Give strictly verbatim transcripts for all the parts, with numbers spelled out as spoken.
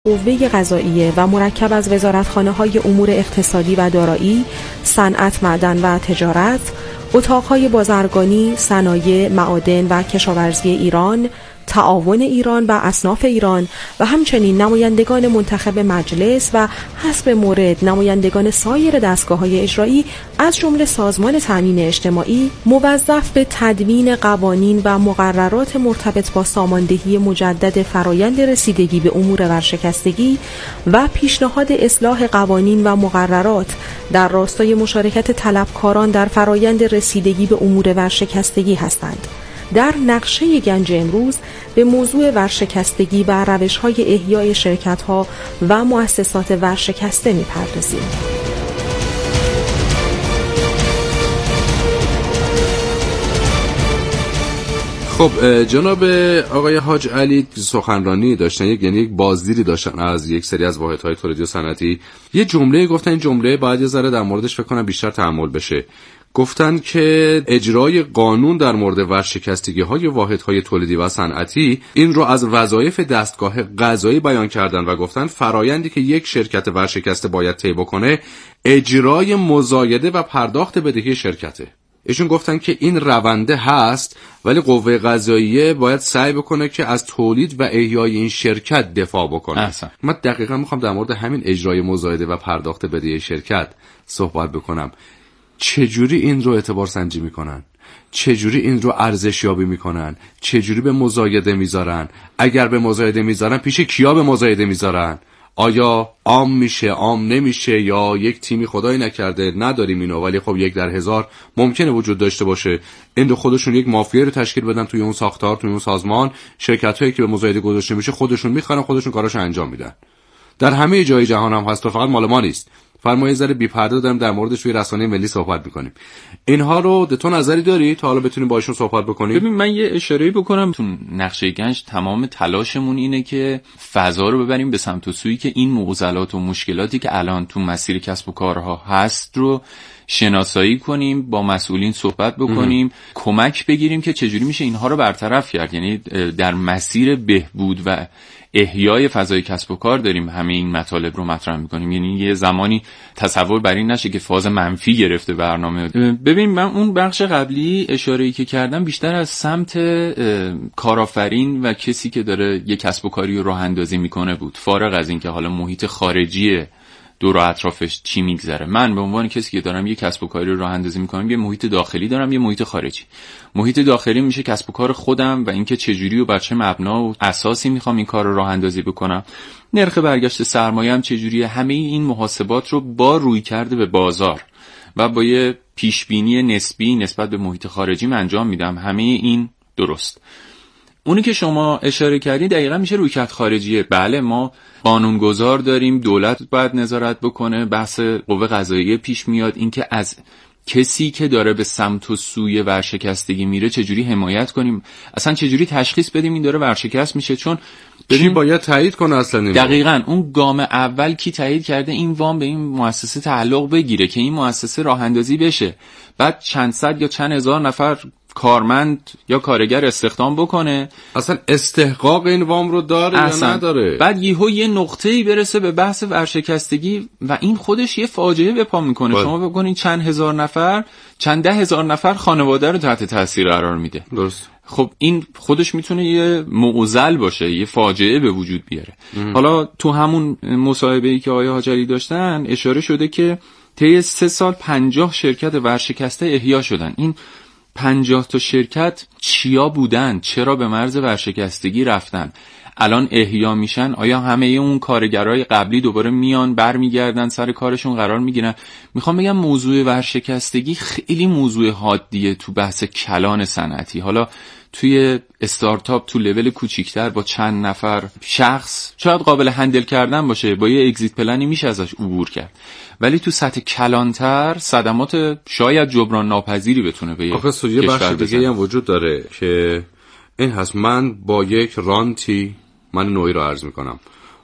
قوه قضاییه و مرکب از وزارتخانه‌های امور اقتصادی و دارایی، صنعت، معدن و تجارت، اتاقهای بازرگانی، صنایع، معادن و کشاورزی ایران، تعاون ایران و اصناف ایران و همچنین نمایندگان منتخب مجلس و حسب مورد نمایندگان سایر دستگاه‌های اجرایی از جمله سازمان تأمین اجتماعی موظف به تدوین قوانین و مقررات مرتبط با ساماندهی مجدد فرایند رسیدگی به امور ورشکستگی و پیشنهاد اصلاح قوانین و مقررات در راستای مشارکت طلبکاران در فرایند رسیدگی به امور ورشکستگی هستند. در نقشه گنج امروز به موضوع ورشکستگی و روش‌های احیای شرکت‌ها و مؤسسات ورشکسته می‌پردازیم. خب جناب آقای حاج علی سخنرانی داشتن، یک یعنی یک بازدیدی داشتن از یک سری از واحدهای تولیدی و صنعتی. یه جمله گفتن، این جمله باید یه ذره در موردش فکر کنم بیشتر تأمل بشه. گفتن که اجرای قانون در مورد ورشکستگی‌های واحدهای تولیدی و صنعتی این رو از وظایف دستگاه قضایی بیان کردن و گفتن فرایندی که یک شرکت ورشکسته باید طی بکنه اجرای مزایده و پرداخت بدهی شرکته. ایشون گفتن که این رونده هست، ولی قوه قضاییه باید سعی بکنه که از تولید و احیای این شرکت دفاع بکنه. احسن. من دقیقاً میخوام در مورد همین اجرای مزایده و پرداخت بدهی شرکت صحبت بکنم. چجوری این رو اعتبار سنجی میکنن؟ چجوری این رو ارزش یابی میکنن؟ چجوری به مزایده میذارن؟ اگر به مزایده میذارن پیش کیا به مزایده میذارن؟ آیا عام میشه، عام نمیشه، یا یک تیمی خدایی نکرده نداریم اینو ولی خب یک در هزار ممکنه وجود داشته باشه، این رو خودشون یک مافیا رو تشکیل بدن توی اون ساختار، توی اون سازمان، شرکتایی که به مزایده گذاشته میشه خودشون میخرن، خودشون کاراشو انجام میدن. در همه جای جهان هم هست، فقط مال ما نیست. فرمایید ذره بی پرده داریم در موردش توی رسانه ملی صحبت میکنیم. اینها رو تو نظری داری تا حالا بتونیم باهاشون صحبت بکنیم؟ ببین من یه اشاره‌ای بکنم. تو نقشه گنج تمام تلاشمون اینه که فضا رو ببریم به سمت و سویی که این معضلات و مشکلاتی که الان تو مسیر کسب و کارها هست رو شناسایی کنیم، با مسئولین صحبت بکنیم، ام. کمک بگیریم که چجوری میشه اینها رو برطرف کرد. یعنی در مسیر بهبود و احیای فضای کسب و کار داریم همه این مطالب رو مطرح میکنیم. یعنی یه زمانی تصور بر این نشه که فاز منفی گرفته برنامه. ببین من اون بخش قبلی اشاره‌ای که کردم بیشتر از سمت کارآفرین و کسی که داره یه کسب و کاری رو راه اندازی میکنه بود، فارغ از این که حالا محیط خارجی دور و اطرافش چی میگذره. من به عنوان کسی که دارم یه کسب و کاری رو راه اندازی میکنم، یه محیط داخلی دارم، یه محیط خارجی. محیط داخلی میشه کسب و کار خودم و اینکه چجوری و بر چه مبنا و اساسی میخوام این کار رو راه اندازی بکنم، نرخ برگشت سرمایه‌ام چجوریه، همه این محاسبات رو با روی کرده به بازار و با یه پیش بینی نسبی نسبت به محیط خارجی من انجام میدم. همه این درست. اونی که شما اشاره کردین دقیقاً میشه رویکرد خارجیه. بله ما قانونگذار داریم، دولت باید نظارت بکنه، بحث قوه قضاییه پیش میاد، اینکه از کسی که داره به سمت و سوی ورشکستگی میره چجوری حمایت کنیم، اصلا چجوری تشخیص بدیم این داره ورشکست میشه. چون چی باید تایید کنه اصلا این دقیقاً اون گام اول کی تایید کرده این وام به این مؤسسه تعلق بگیره که این مؤسسه راه اندازی بشه، بعد چند صد یا چند هزار نفر کارمند یا کارگر استخدام بکنه، اصلا استحقاق این وام رو داره یا نداره، بعد یهو یه نقطه‌ای برسه به بحث ورشکستگی و این خودش یه فاجعه به پا میکنه. باید. شما بگونین چند هزار نفر، چند ده هزار نفر خانواده رو تحت تاثیر قرار میده. درست. خب این خودش میتونه یه معضل باشه، یه فاجعه به وجود بیاره. ام. حالا تو همون مصاحبه‌ای که آقای حاج علی داشتن اشاره شده که طی سه سال پنجاه شرکت ورشکسته احیا شدن. این پنجاه تا شرکت چیا بودن؟ چرا به مرز ورشکستگی رفتن؟ الان احیا میشن؟ آیا همه اون کارگرای قبلی دوباره میان برمیگردن سر کارشون قرار میگیرن؟ میخوام بگم موضوع ورشکستگی خیلی موضوع حادیه تو بحث کلان صنعتی. حالا توی استارتاپ تو لول کوچیک‌تر با چند نفر شخص شاید قابل هندل کردن باشه، با یه اگزیت پلنی میشه ازش عبور کرد، ولی تو سطح کلانتر صدمات شاید جبران ناپذیری بتونه به آخه یه بخش دیگه هم وجود داره که این هست. من با یک رانتی، من نوعی رو عرض میکنم،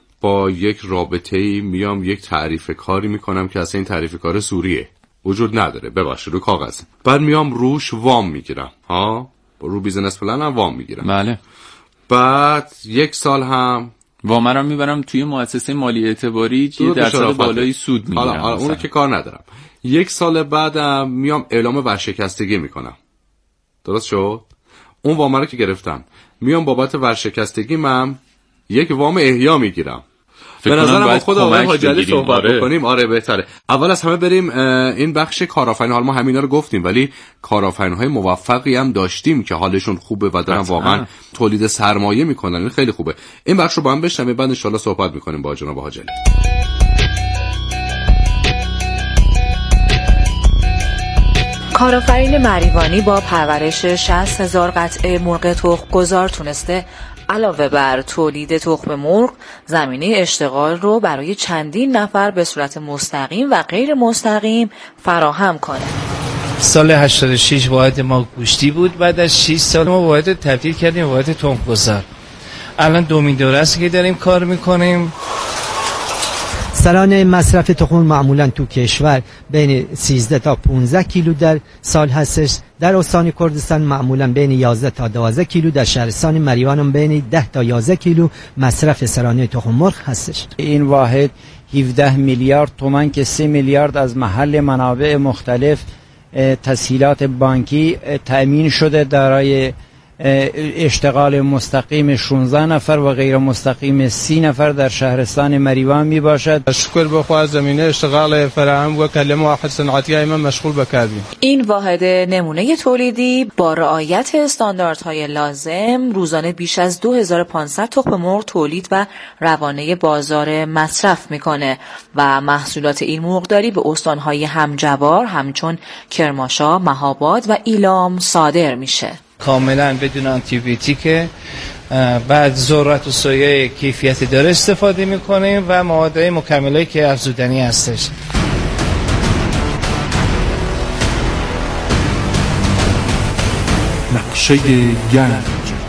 با یک رابطه‌ای میام یک تعریف کاری میکنم که اصلا این تعریف کار سوریه وجود نداره، ببخشید رو کاغذ، بعد میام روش وام میگیرم، ها رو بیزنس پلن هم وام میگیرم. بله. بعد یک سال هم وام رو میبرم توی مؤسسه مالی اعتباری یه درصد بالای سود میگیرم. حالا اون که کار ندارم، یک سال بعدم میام اعلام ورشکستگی میکنم، درست شد؟ اون وام رو که گرفتم میام بابت ورشکستگی من یک وام احیا میگیرم. به نظرم با خود آقای حاجی علی صحبت آره. بکنیم آره بهتره. اول از همه بریم این بخش کارآفرین، حالا ما همینا رو گفتیم ولی کارآفرین‌های موفقی هم داشتیم که حالشون خوبه و دارن واقعا تولید سرمایه میکنن، این خیلی خوبه. این بخش رو با هم بشنویم، بعد ان شاءالله صحبت میکنیم با جناب حاجی علی. کارآفرین مریوانی با پرورش شصت هزار قطعه مرغ تخم‌گذار تونسته علاوه بر تولید تخم مرغ زمینه اشتغال رو برای چندین نفر به صورت مستقیم و غیر مستقیم فراهم کنه. سال هشتاد و شش واحد ما گوشتی بود، بعد از شش سال ما واحد تبدیل کردیم واحد تخم‌گذار. الان دومین دوره است که داریم کار میکنیم. سرانه مصرف تخم معمولا تو کشور بین سیزده تا پانزده کیلو در سال هستش. در استان کردستان معمولا بین یازده تا دوازده کیلو، در شهرستان مریوان بین ده تا یازده کیلو مصرف سرانه تخم مرغ هستش. این واحد هفده میلیارد تومان که سه میلیارد از محل منابع مختلف تسهیلات بانکی تأمین شده، دارای اشتغال مستقیم شانزده نفر و غیر مستقیم سی نفر در شهرستان مریوان می باشد. شکر بخواه زمینه اشتغال فراهم و کلمه واحد صنعتی های من مشغول بکردیم. این واحد نمونه تولیدی با رعایت استانداردهای لازم روزانه بیش از دو هزار و پانصد تخم مرغ تولید و روانه بازار مصرف میکنه و محصولات این مرغداری به استانهای همجوار همچون کرمانشاه، مهاباد و ایلام صادر میشه. کاملا بدون آنتی بیوتیک، بعد ذرت و سویه کیفیت داره استفاده میکنیم و مواد مکملایی که افزودنی هستش. نقشه گنج.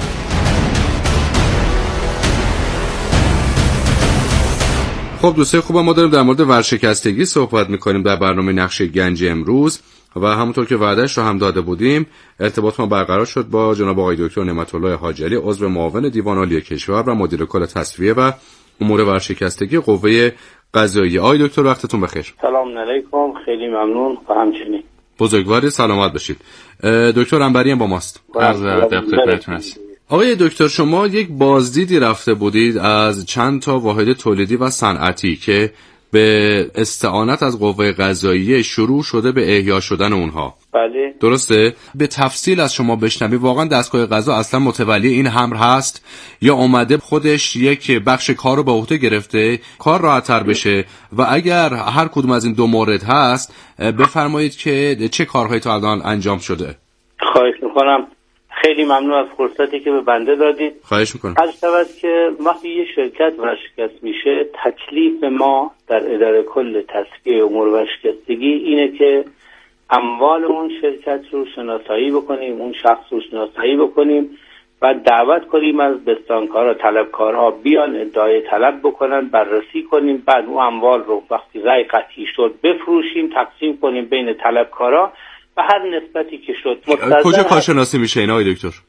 خب دوستای خوبم، ما داریم در مورد ورشکستگی صحبت میکنیم در برنامه نقشه گنج امروز و همونطور که وعدهش رو هم داده بودیم ارتباط ما برقرار شد با جناب آقای دکتر نعمت الله حاجی علی، عضو معاون دیوان عالی کشور و مدیر کل تصفیه و امور ورشکستگی قوه قضاییه. آقای دکتر وقتتون بخیر. سلام علیکم، خیلی ممنون و همچنین بزرگواری سلامت باشید. دکتر انبری هم با ماست. عرض ادب خدمتتون است. آقای دکتر، شما یک بازدیدی رفته بودید از چند تا واحد تولیدی و صنعتی که به استعانت از قوه قضاییه شروع شده به احیا شدن اونها. بله درسته؟ به تفصیل از شما بشنویم واقعا دستگاه قضا اصلا متولی این امر هست یا اومده خودش یک بخش کار رو به عهده گرفته کار راحت‌تر بشه؟ و اگر هر کدوم از این دو مورد هست بفرمایید که چه کارهایی تا الان انجام شده. خواهش میکنم. خیلی ممنون از فرصتی که به بنده دادید. خواهش میکنم. عرض شود که وقتی یه شرکت ورشکست میشه، تکلیف ما در اداره کل تصفیه امور ورشکستگی اینه که اموال اون شرکت رو شناسایی بکنیم، اون شخص رو شناسایی بکنیم و دعوت کنیم از بستانکارا، طلبکارها بیان ادعای طلب بکنن، بررسی کنیم، بعد اون اموال رو وقتی رأی قطعی شد بفروشیم، تقسیم کنیم بین طلبکارا و هر نسبتی که شد. کجا کارشناسی میشه اینا آقای دکتر؟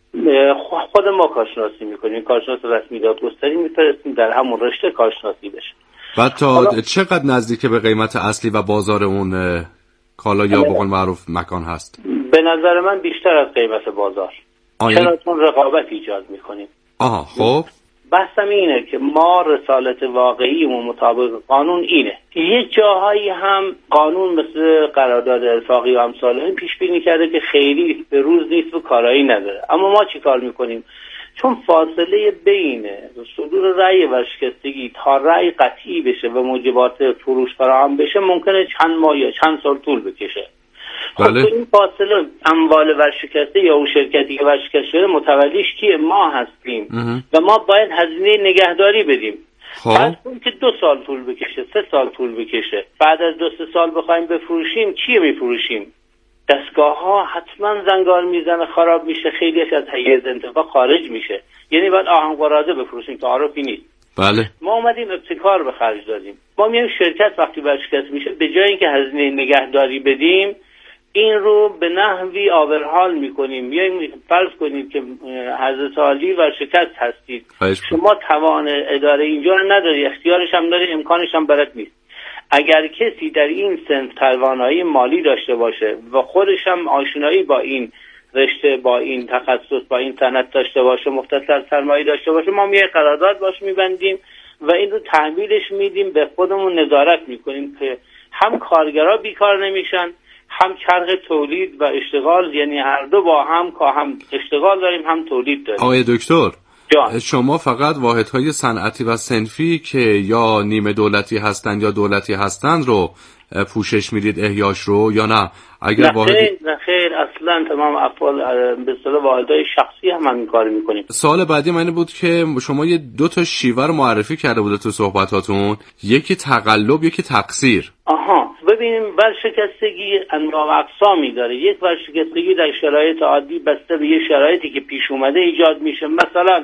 خود ما کارشناسی میکنیم، کارشناس رسمی دادگستری میفرستیم در همون رشته کارشناسی بشه. بعد تا حالا چقدر نزدیک به قیمت اصلی و بازار اون کالا یا به قول معروف مکان هست؟ به نظر من بیشتر از قیمت بازار. چرا؟ چون رقابت ایجاد میکنیم. آها خب بحثم اینه که ما رسالت واقعیمون مطابق قانون اینه. یه جاهایی هم قانون مثل قرارداد ارفاقی و امثال این پیش بینی کرده که خیلی به روز نیست و کارایی نداره. اما ما چی کار میکنیم؟ چون فاصله بین صدور رأی ورشکستگی تا رأی قطعی بشه و موجبات فروش فراهم بشه ممکنه چند ماه یا چند سال طول بکشه. بله. خب این فاصله اموال ورشکسته یا اون شرکتی که ورشکست شده متولیش کیه؟ ما هستیم اه. و ما باید هزینه نگهداری بدیم. خب بعد اون که دو سال طول بکشه، سه سال طول بکشه، بعد از دو سه سال بخوایم بفروشیم، چیه میفروشیم؟ دستگاه ها حتما زنگار میزنه، خراب میشه، خیلیش از حیز انتفاع خارج میشه. یعنی باید آهن قراضه بفروشیم، تعارفی نیست. بله. ما اومدیم ابتکار به خرج دادیم. ما میایم شرکت وقتی ورشکست میشه به جای اینکه هزینه نگهداری بدیم این رو به نحوی آورحال میکنیم. یا فرض کنید که حضرت عالی ورشکست هستید، شما توان اداره اینجا رو نداری، اختیارش هم داری، امکانش هم برات نیست. اگر کسی در این سن توانایی مالی داشته باشه و خودش هم آشنایی با این رشته، با این تخصص، با این صنعت داشته باشه، مختصر سرمایه داشته باشه، ما میای قرارداد باش میبندیم و این رو تحویلش میدیم، به خودمون نظارت میکنیم که هم کارگرها بیکار نمیشن، هم چرخ تولید و اشتغال، یعنی هر دو با هم که هم اشتغال داریم هم تولید داریم. آقای دکتر جان. شما فقط واحدهای صنعتی و صنفی که یا نیمه دولتی هستند یا دولتی هستند رو پوشش میدید، احیاش رو، یا نه؟ اگر نه واحد... خیر نه خیر اصلا تمام افعال به اصطلاح واحدهای شخصی هم همین کار میکنیم. سوال بعدی من بود که شما یه دو تا شیوه رو معرفی کرده بوده تو صحبتاتون، یکی تقلب یکی تقصیر. آها ببینیم، ورشکستگی انواع و اقسامی داره. یک ورشکستگی در شرایط عادی بسته به یه شرایطی که پیش اومده ایجاد میشه، مثلا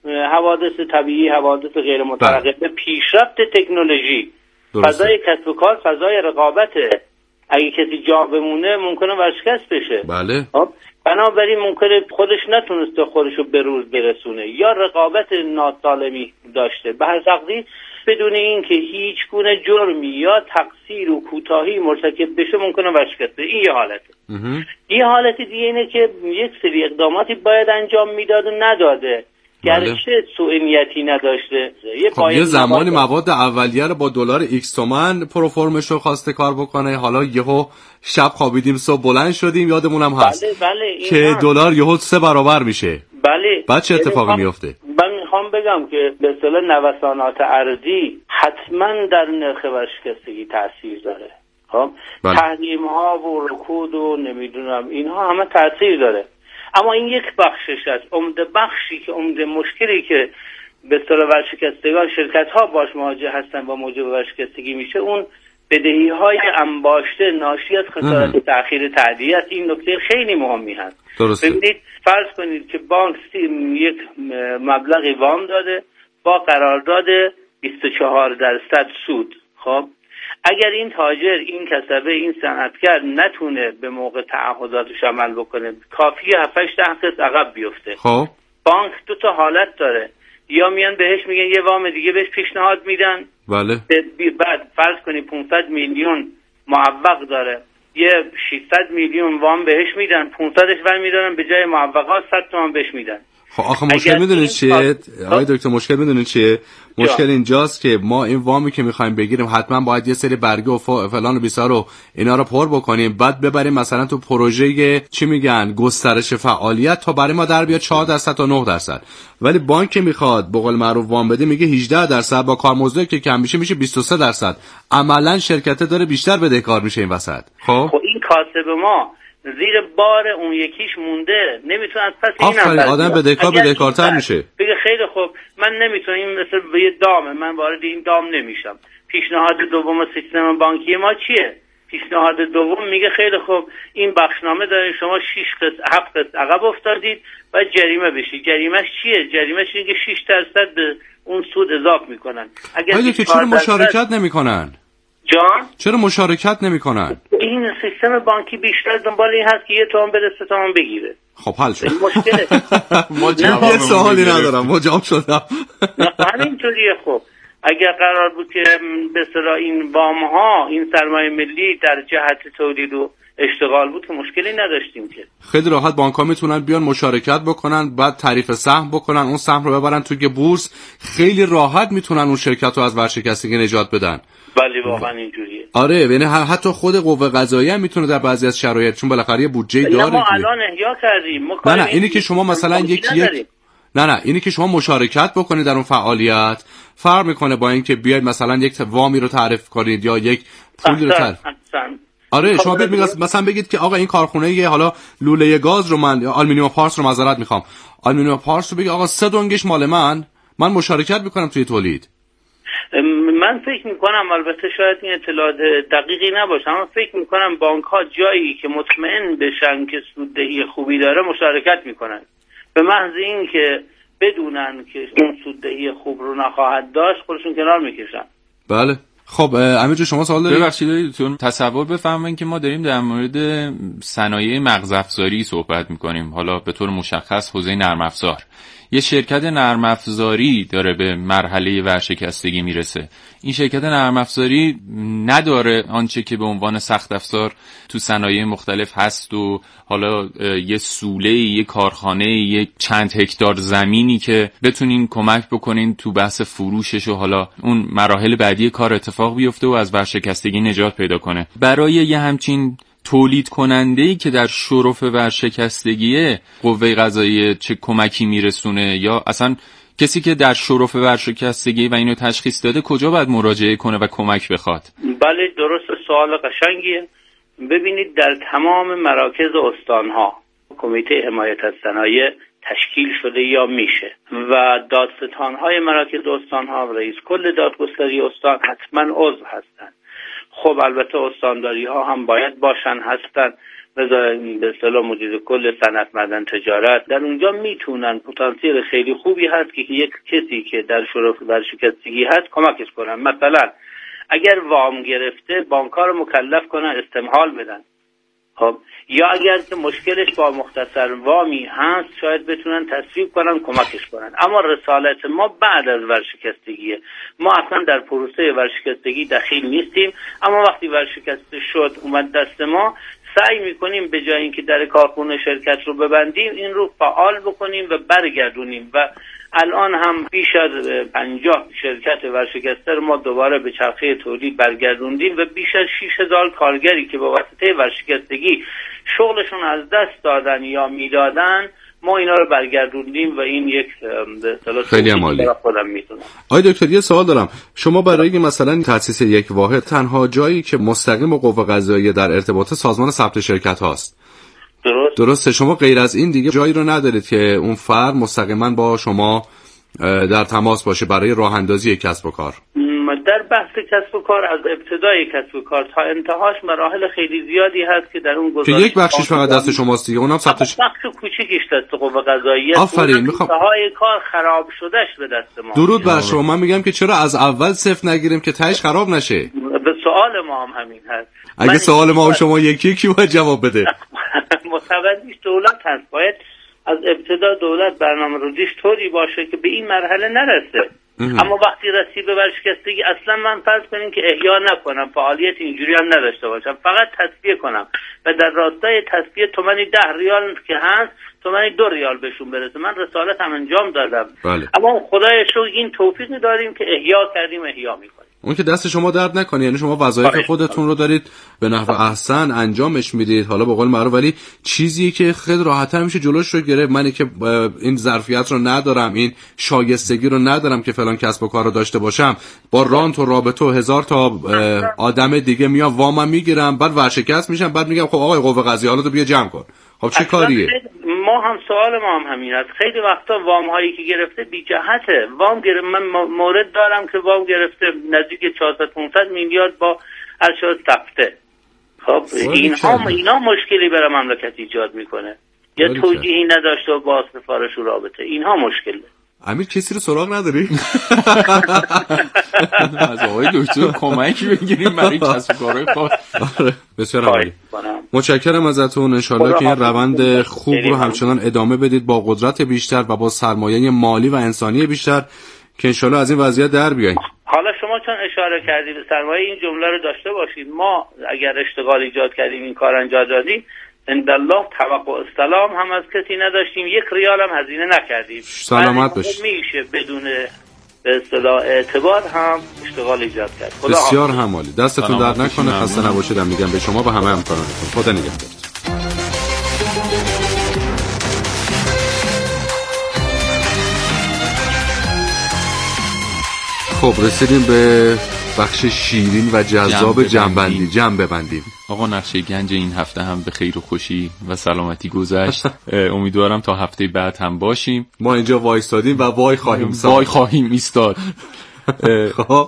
حوادث طبیعی، حوادث غیر مترقبه، پیشرفت تکنولوژی، فضای کسب و کار، فضای رقابته. اگه کسی جا بمونه ممکنه ورشکست بشه. بله. خب بنابراین ممکنه خودش نتونسته خودش رو به روز برسونه یا رقابت ناسالمی داشته. به هر تقدیر بدون این که هیچ گونه جرمی یا تقصیر و کوتاهی مرتکب بشه ممکنه ورشکست بشه. این یه حالته. یه حالت دیگه اینه که یک سری اقداماتی باید انجام میداد و نداده، گرچه سوء نیتی نداشته. یه, خب یه زمانی مواد اولیه رو با دلار ایکس تومن پروفرمش رو خواسته کار بکنه، حالا یهو شب خوابیدیم صبح بلند شدیم یادمون هم هست بله بله که دلار یهو سه برابر میشه. بله. بعد چه اتفاقی میفته؟ من میخوام بگم که به اصطلاح نوسانات ارزی حتما در نرخ ورشکستگی تاثیر داره. خب بله. تحریم ها و رکود و نمیدونم اینها همه تاثیر داره، اما این یک بخشش است. عمده بخشی که عمده مشکلی که به اصطلاح ورشکستگان شرکت ها باش مواجه هستن و موجب ورشکستگی میشه، اون بدهی های انباشته ناشی از خسارت تأخیر تأدیه است. این نکته خیلی مهمی هست. درسته. ببینید فرض کنید که بانک یک مبلغی وام داده با قرارداد بیست و چهار درصد سود. خب اگر این تاجر، این کسبه، این صنعتگر نتونه به موقع تعهداتش عمل بکنه، کافیه هفت هشت قسط عقب بیفته. خب بانک دو تا حالت داره، یا میان بهش میگن یه وام دیگه بهش پیشنهاد میدن. بله. بعد فرض کنی پانصد میلیون معوق داره، یه ششصد میلیون وام بهش میدن، پانصدش برمیدارن به جای معوقات صد تومن بهش میدن. خب آخه مشکل میدونید چیه آقای دکتر؟ مشکل میدونید چیه؟ مشکل اینجاست که ما این وامی که میخوایم بگیریم حتما باید یه سری برگه و فلان و بیسار و اینا رو پر بکنیم، بعد ببریم مثلا تو پروژه چی میگن گسترش فعالیت تا برای ما در بیاد چهار درصد تا نه درصد، ولی بانک که میخواد به قول معروف وام بده میگه هجده درصد، با کارمزدی که کم میشه میشه بیست و سه درصد. عملا شرکت داره بیشتر بدهکار میشه این وسط. خب خب این کاسب ما زیر بار اون یکیش مونده، نمیتونه از پس این آفرین آدم بدهکار بدهکارتر میشه. بگه خیلی خوب من نمیتونم، این مثل یه دامه، من وارد این دام نمیشم. پیشنهاد دوم سیستم بانکی ما چیه؟ پیشنهاد دوم میگه خیلی خوب این بخشنامه داره، شما شش قسط هفت قسط عقب افتادید و جریمه بشید. جریمهش چیه؟ جریمهش اینه که شش درصد به اون سود اضافه میکنن. اگه که چرا مشارکت نمیکنن؟ جان چرا مشارکت نمیکنن؟ این سیستم بانکی بیشتر دنبال این هست که یه تومن بده سه تومن بگیره. خب حل شد. مشکله. یه سوالی ندارم، مجاب شدم. همینطوریه. خب اگر قرار بود که به اصطلاح این وام ها، این سرمایه ملی در جهت تولید و اشتغال بود که مشکلی نداشتیم که. خیلی راحت بانک ها میتونن بیان مشارکت بکنن، بعد تعریف سهم بکنن، اون سهم رو ببرن توی بورس، خیلی راحت میتونن اون شرکت رو از ورشکستگی نجات بدن. ولی واقعا اینجوریه. آره یعنی حتی خود قوه قضاییه هم میتونه در بعضی از شرایط، چون بالاخره یه بودجه داره. ما الان احیا کردیم. ما نه نه اینی که شما مثلا یک یک نه نه اینی که شما مشارکت بکنید در اون فعالیت فرق میکنه با اینکه بیاید مثلا یک وامی رو تعریف کنید یا یک پولی رو تعریف. آره شما بگید مثلا بگید که آقا این کارخونه یه حالا لوله گاز رو من آلومینیوم پارس رو معذرت میخوام آلومینیوم پارس رو بگید آقا سه دونگش مال من، من مشارکت میکنم توی تولید. من فکر میکنم، البته شاید این اطلاعات دقیقی نباشه، اما فکر میکنم بانک ها جایی که مطمئن بشن که سوددهی خوبی داره مشارکت میکنن، به محض این که بدونن که اون سوددهی خوب رو نخواهد داشت خودشون کنار میکشن. بله خب امیر جو شما سوال دارید؟ ببخشید دکتر، تصور بفرمایید که ما داریم در مورد صنایع مغز افزاری صحبت می‌کنیم، حالا به طور مشخص حوزه نرم افزار. یه شرکت نرم افزاری داره به مرحله ورشکستگی میرسه. این شرکت نرم افزاری نداره آنچه که به عنوان سخت افزار تو صنایع مختلف هست و حالا یه سوله، یه کارخانه، یه چند هکتار زمینی که بتونین کمک بکنین تو بحث فروشش و حالا اون مراحل بعدی کار اتفاق بیفته و از ورشکستگی نجات پیدا کنه. برای یه همچین تولید کننده‌ای که در شرف ورشکستگی قوه قضاییه چه کمکی میرسونه، یا اصلا کسی که در شرف ورشکستگی و اینو تشخیص داده کجا باید مراجعه کنه و کمک بخواد؟ بله درست، سوال قشنگیه. ببینید در تمام مراکز استانها کمیته حمایت از صنایع تشکیل شده یا میشه و دادستانهای مراکز استانها و رئیس کل دادگستری استان حتما عضو هستند. خب البته استانداری ها هم باید باشن، هستن، به اصطلاح مدیر کل صنعت معدن تجارت در اونجا میتونن، پتانسیل خیلی خوبی هست که یک کسی که در شرف ورشکستگی هست کمکش کنن. مثلا اگر وام گرفته بانک‌ها رو مکلف کنن استمهال بدن، خب یا اگر که مشکلش با مختصر وامی هست شاید بتونن تصویب کنن کمکش کنن. اما رسالت ما بعد از ورشکستگیه، ما اصلا در پروسه ورشکستگی دخیل نیستیم، اما وقتی ورشکسته شد اومد دست ما سعی میکنیم به جای اینکه در کارخونه شرکت رو ببندیم این رو فعال بکنیم و برگردونیم و الان هم بیش از پنجاه شرکت ورشکسته ما دوباره به چرخه تولید برگردوندیم و بیش از شش هزار کارگری که با واسطه ورشکستگی شغلشون از دست دادن یا میدادن ما اینا رو برگردوندیم و این یک خیلی عالی. خودم میتونم. آقای دکتر یه سوال دارم، شما برای مثلا تأسیس یک واحد تنها جایی که مستقیم با قوه قضاییه در ارتباط سازمان ثبت شرکت هاست، درست؟ درسته. شما غیر از این دیگه جایی رو ندارید که اون فرد مستقیما با شما در تماس باشه برای راه اندازی کسب و کار؟ در بحث کسب و کار از ابتدای کسب و کار تا انتهاش مراحل خیلی زیادی هست که در اون گزارش که یک بخشش فقط دست شماست دیگه، اونم ثبت بخش کوچیکش دست قوه قضاییه. آفرین. میخوام انتهای کار خراب شدهش به دست ما. درود بر شما. من میگم که چرا از اول صفر نگیریم که تهش خراب نشه؟ به سوال ما هم همین هست. اگه سوال ما هم شما یکی یکی باید جواب بده. متولیش دولت هست، باید از ابتدا دولت برنامه ریزیش طوری باشه که به این مرحله نرسه. اما وقتی رسید به ورشکستگی اصلا من فرض کنیم که احیا نکنم، فعالیت اینجوری هم نداشته باشم، فقط تصفیه کنم و در راستای تصفیه تومانی ده ریال که هست تومانی دو ریال بهشون برسه. من رسالت هم انجام دادم. بله. اما خدای شکر این توفیق داریم که احیا کردیم، احیا میکنیم. اون که دست شما درد نکنه، یعنی شما وظایف خودتون رو دارید به نحو احسن انجامش میدید، حالا به قول معروف، ولی چیزی که خیلی راحت‌تر میشه جلوش رو گرفت. منی که این ظرفیت رو ندارم، این شایستگی رو ندارم که فلان کسب و کار رو داشته باشم، با رانت و رابطه و هزار تا آدم دیگه میام وامم میگیرم، بعد ورشکست میشم، بعد میگم خب آقای قوه قضاییه حالا تو بیا جمع کن. خب چه کاریه؟ ما هم سوال ما هم همین است. خیلی وقتا وام هایی که گرفته بی جهته. وام گرفته، من مورد دارم که وام گرفته نزدیک چهارصد پانصد میلیارد با ارشاد ثبته. خب اینها اینا مشکلی برای مملکت ایجاد میکنه، یا توجیهی نداشته با سفارش و رابطه، اینها مشکله. امیر کسی رو سراغ نداری؟ از آقای دکتر کمکی بگیریم برای کسب و کارهای خاص. بسیار عالی. متشکرم ازتون. انشالله که این روند خوب رو همچنان ادامه بدید با قدرت بیشتر و با سرمایه مالی و انسانی بیشتر که انشالله از این وضعیت در بیاییم. حالا شما چون اشاره کردید به سرمایه، این جمله رو داشته باشید، ما اگر اشتغال ایجاد کردیم، این کار انجام دادیم، اندالله توقع السلام هم از کسی نداشتیم، یک ریال هم هزینه نکردیم. سلامت باشید. میشه بدون به اصطلاح اعتبار هم اشتغال ایجاد کرد. بسیار هم عالی. دستتون درد نکنه. خسته نباشید. میگم به شما و همه همکارانتون. خدا نگهدار. خب رسیدیم به بخش شیرین و جذاب جنبندی. جنب ببندیم. آقا نقشه گنج این هفته هم به خیر و خوشی و سلامتی گذشت. امیدوارم تا هفته بعد هم باشیم. ما اینجا وایستادیم و وای خواهیم وای خواهیم ایستاد. خب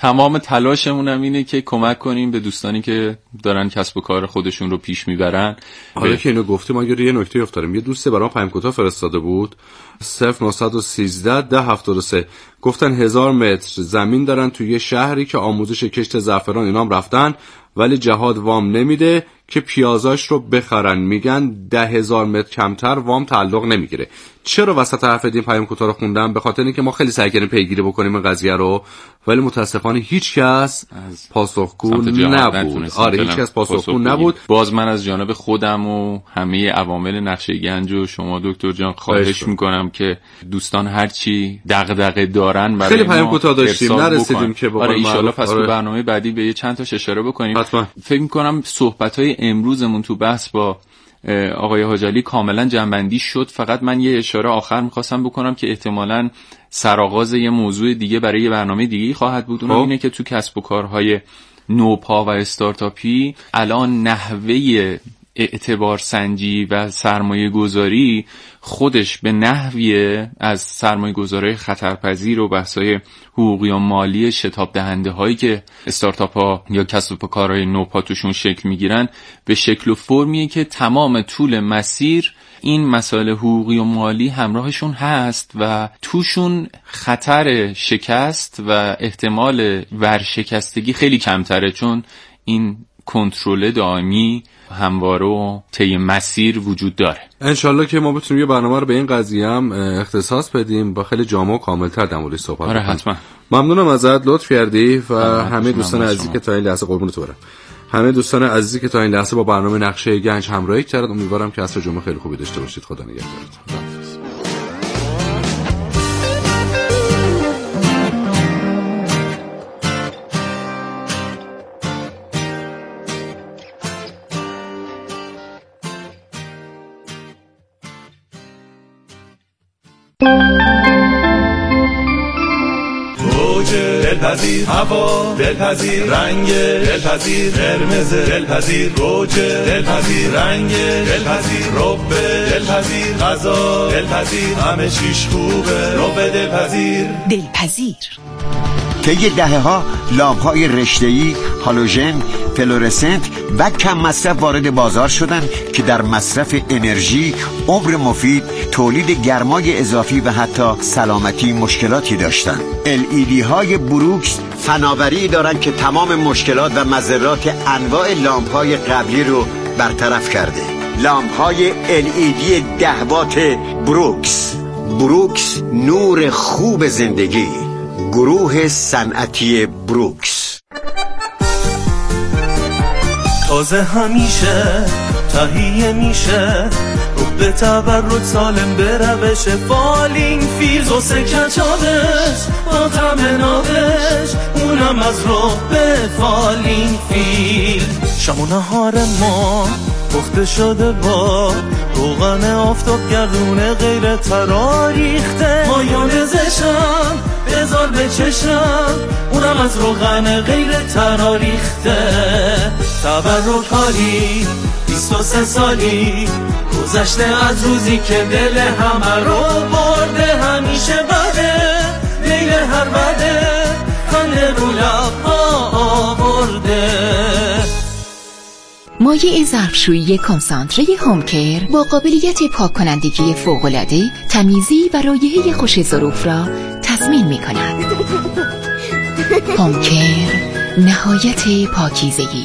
تمام تلاشمون هم اینه که کمک کنیم به دوستانی که دارن کسب و کار خودشون رو پیش میبرن. حالا که اینو گفتیم اگر یه نکته افتادم، یه دوستی برام پیام کوتاه فرستاده بود صفر نه یک سه ده هفتاد و سه، گفتن هزار متر زمین دارن توی یه شهری که آموزش کشت زعفران اینام رفتن، ولی جهاد وام نمیده که پیازاش رو بخرن، میگن ده هزار متر کمتر وام تعلق نمیگیره. چرا وسط حرف این پیام کوتاه رو خوندم؟ به خاطر اینکه ما خیلی سعی کردیم پیگیری بکنیم این قضیه رو، ولی متاسفانه هیچ کس پاسخگو نبود. آره هیچ کس پاسخگو نبود. باز من از جانب خودم و همه عوامل نقشه گنج و شما دکتر جان خواهش میکنم که دوستان هرچی دغدغه دارن برای خیلی پیام کوتاه داشتیم نرسیدیم که آره ان شاءالله پس تو برنامه بعدی به یه چند تاش اشاره بکنیم. حتما. فکر میکنم صحبت‌های امروزمون تو بحث با آقای حاج علی کاملا جنبندی شد. فقط من یه اشاره آخر میخواستم بکنم که احتمالاً سرآغاز یه موضوع دیگه برای یه برنامه دیگه خواهد بود. اونم اینه که تو کسب و کارهای نوپا و استارتاپی الان نحوه اعتبار سنجی و سرمایه گذاری خودش به نحوی از سرمایه گذاری خطرپذیر و بحثای حقوقی و مالی شتاب دهنده هایی که استارتاپ ها یا کسب و کارهای نوپا توشون شکل میگیرن به شکل و فرمیه که تمام طول مسیر این مسائل حقوقی و مالی همراهشون هست و توشون خطر شکست و احتمال ورشکستگی خیلی کمتره، چون این کنترل دائمی همواره و طی مسیر وجود داره. انشالله که ما بتونیم یه برنامه رو به این قضیه هم اختصاص بدیم با خیلی جامع و کاملتر در موردش صحبت کنیم. آره حتما. ممنونم ازت، لطف کردی و همه دوستان عزیزی که تا این لحظه قربونت برم. همه دوستان عزیزی که تا این لحظه با برنامه نقشه گنج همراهی کردن، امیدوارم که عصر جمعه خیلی خوبی داشته باشید. خدا نگهدارتون. دلپذیر هوا، دلپذیر رنگ، دلپذیر قرمز، دلپذیر گوجه، دلپذیر رنگ، دلپذیر رب، دلپذیر غذا، دلپذیر همه چیش خوبه، رب دلپذیر. دلپذیر طی دهه‌ها لامپ‌های رشته‌ای، هالوژن، فلورسنت و کم مصرف وارد بازار شدند که در مصرف انرژی، عمر مفید، تولید گرمای اضافی و حتی سلامتی مشکلاتی داشتند. ال ای دی های بروکس فناوری دارند که تمام مشکلات و مضرات انواع لامپ‌های قبلی رو برطرف کرده. لامپ‌های ال ای دی ده وات بروکس. بروکس نور خوب زندگی. گروه صنعتی بروکس. تازه همیشه تهیه میشه رو به تبرک سالم به روش فالینگ فیلز و سکچابش با تمنابش اونم از رو به فالینگ فیلز. شم و نهار ما پخته شده با روغن آفتاب گردونه غیر تراریخته، مایونزشم بذار بچشم اونم از روغن غیر تراریخته. تبرکاری بیست و سه سالی گذشته از روزی که دل همه رو برده، همیشه بده لیل هر بده خنده رو لبها آورده. مایع ظرفشویی کنسانتره هومکر با قابلیت پاک کنندگی فوق‌العاده، تمیزی و رایحه خوش ظروف را تضمین می کند. هومکر نهایت پاکیزگی.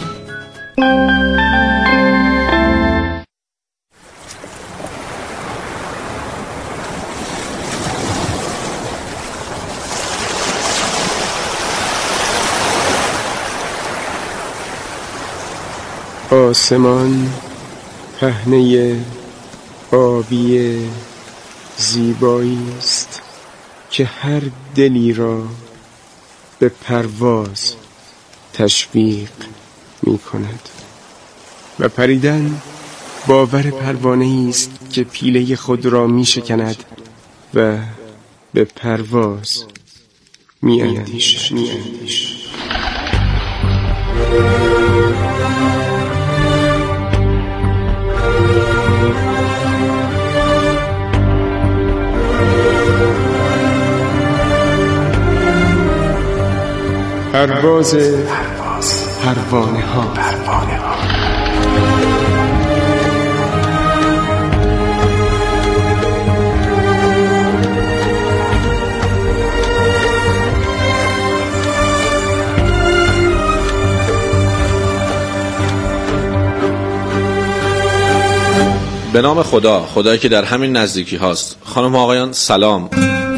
آسمان پهنه آبی زیبایی است که هر دلی را به پرواز تشویق می کند و پریدن باور پروانه‌ای است که پیله خود را می شکند و به پرواز می اندیشد. پرواز پروانه ها. به نام خدا، خدایی که در همین نزدیکی هاست. خانم و آقایان سلام.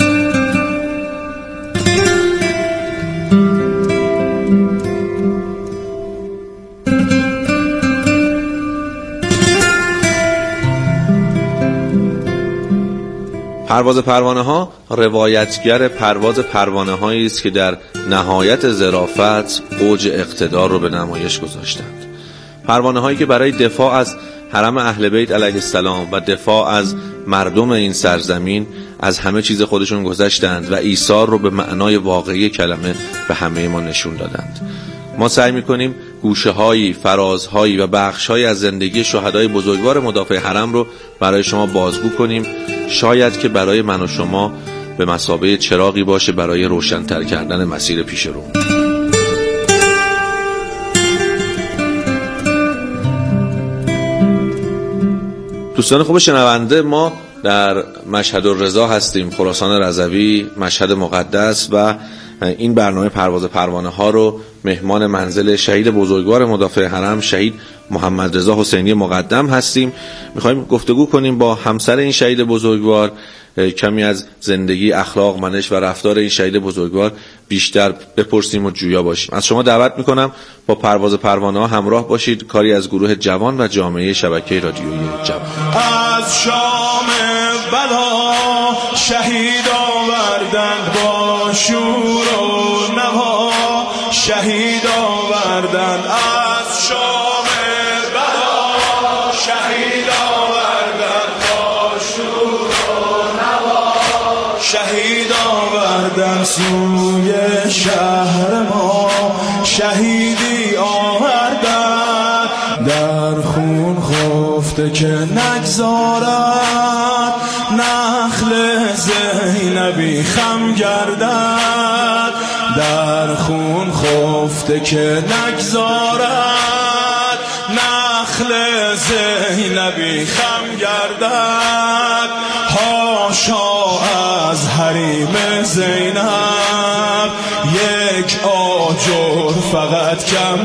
پرواز پروانه ها روایتگر پرواز پروانه هایی است که در نهایت ظرافت اوج اقتدار رو به نمایش گذاشتند. پروانه هایی که برای دفاع از حرم اهل بیت علیه السلام و دفاع از مردم این سرزمین از همه چیز خودشون گذشتند و ایثار رو به معنای واقعی کلمه به همه ما نشون دادند. ما سعی می‌کنیم گوشه‌هایی، فرازهایی و بخش‌هایی از زندگی شهدای بزرگوار مدافع حرم رو برای شما بازگو کنیم، شاید که برای من و شما به مثابه چراغی باشه برای روشن‌تر کردن مسیر پیش رو. دوستان خوب شنونده، ما در مشهد الرضا هستیم، خراسان رضوی، مشهد مقدس، و این برنامه پرواز پروانه ها رو مهمان منزل شهید بزرگوار مدافع حرم شهید محمد رضا حسینی مقدم هستیم. میخوایم گفتگو کنیم با همسر این شهید بزرگوار، کمی از زندگی، اخلاق، منش و رفتار این شهید بزرگوار بیشتر بپرسیم و جویا باشیم. از شما دعوت میکنم با پرواز پروانه ها همراه باشید. کاری از گروه جوان و جامعه شبکه رادیویی جوان. از شام بلا شهید آوردند با شور و نوا، شهید آوردند از شام بلا شهید آوردند با شور و نوا، شهید آوردند سوی شهر ما، شهیدی آوردند در خون خفته که نگذارد نخل زینبی خم گردد، در خون خفته که نگذارد نخل زینبی خم گردد، هاشا از حریم زینب یک آجر فقط کم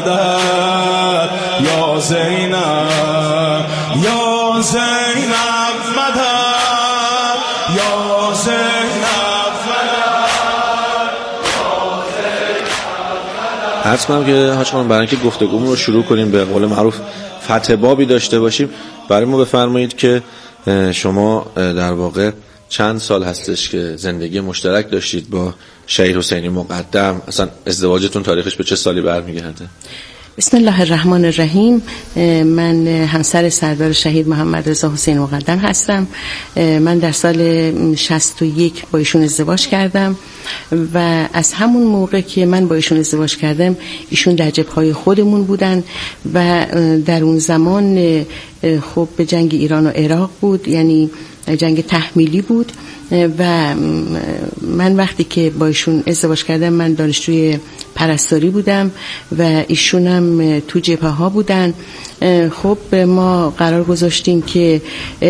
گردد، یا زینب یا زینب مدد، یا زینب مدد، یا زینب مدد. عرض کنم که حاج خانم برای اینکه گفتگومون رو شروع کنیم به قول معروف فتح بابی داشته باشیم، برای ما بفرمایید که شما در واقع چند سال هستش که زندگی مشترک داشتید با شهید حسینی مقدم؟ اصلا ازدواجتون تاریخش به چه سالی برمیگرده؟ بسم الله الرحمن الرحیم. من همسر سردار شهید محمد رضا حسینی مقدم هستم. من در سال شصت و یک با ایشون ازدواج کردم و از همون موقع که من با ایشون ازدواج کردم ایشون در جبهه‌های خودمون بودن و در اون زمان خب به جنگ ایران و عراق بود، یعنی جنگ تحمیلی بود و من وقتی که با ایشون ازدواج کردم من دانشجوی پرستاری بودم و ایشون هم تو جبهه ها بودن. خب ما قرار گذاشتیم که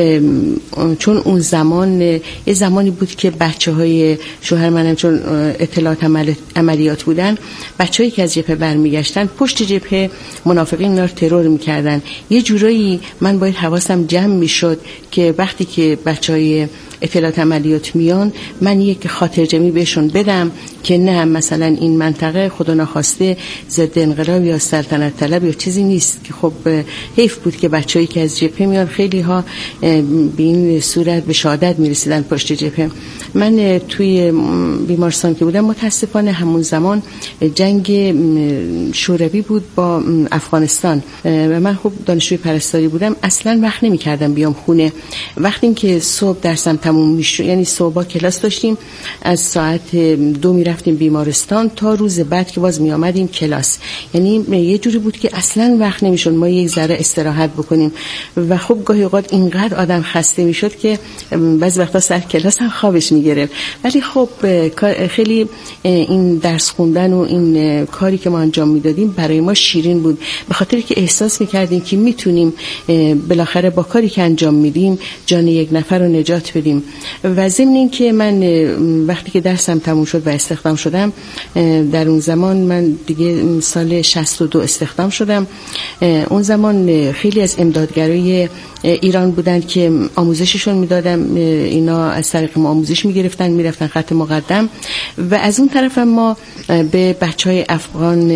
چون اون زمان یه زمانی بود که بچه های شوهر منم چون اطلاعات عمل، عملیات بودن، بچه هایی که از جبهه برمیگشتن پشت جبهه منافقین اینا رو ترور میکردن. یه جورایی من باید حواسم جمع میشد که وقتی که بچه های اطلاعات عملیات میان من یک خاطر جمعی بهشون بدم که نه مثلا این منطقه خدا نخواسته ضد انقلاب یا سلطنت طلب یا چیزی نیست، که خب حیف بود که بچه‌ای که از جبهه میان خیلی ها به این صورت به شهادت میرسیدن پشت جبهه. من توی بیمارستان که بودم متاسفانه همون زمان جنگ شوروی بود با افغانستان و من خب دانشجوی پرستاری بودم، اصلا وقت نمی‌کردم بیام خونه. وقتی که صبح درسم تموم میشد، یعنی صبح کلاس داشتیم، از ساعت دو میرفتیم بیمارستان تا روز بعد که باز می آمدیم کلاس. یعنی یه جوری بود که اصلا وقت نمیشد ما یک ذره استراحت بکنیم و خب گاهی اوقات اینقدر آدم خسته میشد که بعضی وقتا سر کلاس هم خوابش میگرفت. ولی خب خیلی این درس خوندن و این کاری که ما انجام میدادیم برای ما شیرین بود، به خاطر که احساس میکردیم که میتونیم بالاخره با کاری که انجام میدیم جان یک نفر رو نجات بدیم. و ضمن این که من وقتی که درسم تموم شد و استخدام شدم، در اون زمان من دیگه سال شصت و دو استخدام شدم. اون زمان خیلی از امدادگرای ایران بودن که آموزششون میدادم، اینا از طریق ما آموزش میگرفتن، میرفتن خط مقدم و از اون طرف ما به بچهای افغان